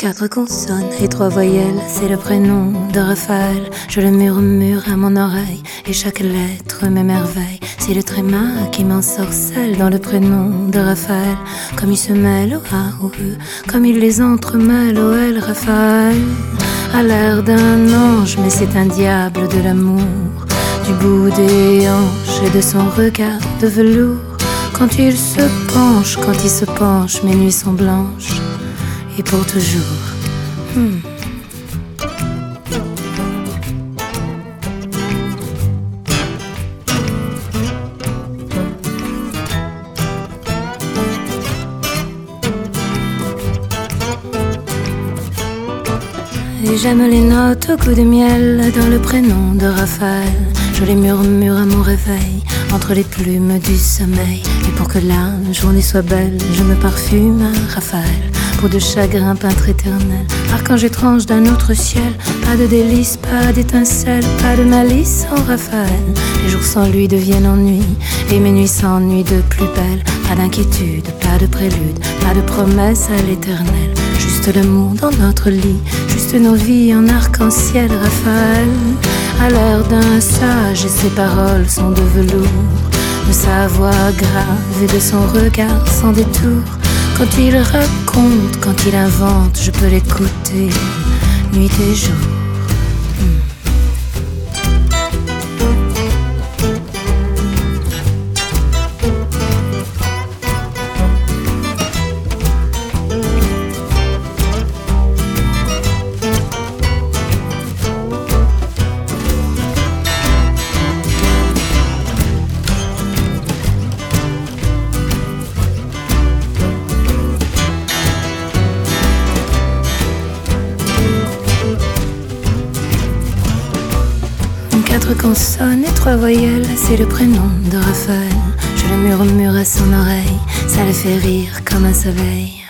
4 consonnes et 3 voyelles, c'est le prénom de Raphaël. Je le murmure à mon oreille et chaque lettre m'émerveille. C'est le tréma qui m'ensorcelle dans le prénom de Raphaël. Comme il se mêle au A, au E, comme il les entremêle au L. Raphaël a l'air d'un ange, mais c'est un diable de l'amour, du bout des hanches et de son regard de velours. Quand il se penche, mes nuits sont blanches et pour toujours. Et j'aime les notes au goût de miel dans le prénom de Raphaël. Je les murmure à mon réveil entre les plumes du sommeil. Et pour que la journée soit belle, je me parfume à Raphaël. Peau de chagrin, peintre éternel, archange étrange d'un autre ciel. Pas de délices, pas d'étincelles, pas de malice en Raphaël. Les jours sans lui deviennent ennui et mes nuits s'ennuient de plus belle. Pas d'inquiétude, pas de prélude, pas de promesse à l'éternel. Juste l'amour dans notre lit, juste nos vies en arc-en-ciel. Raphaël a l'air d'un sage et ses paroles sont de velours, de sa voix grave et de son regard sans détour. Quand il raconte, quand il invente, je peux l'écouter nuit et jour. Quatre consonnes et 3 voyelles, c'est le prénom de Raphaël. Je le murmure à son oreille, ça le fait rire comme un soleil.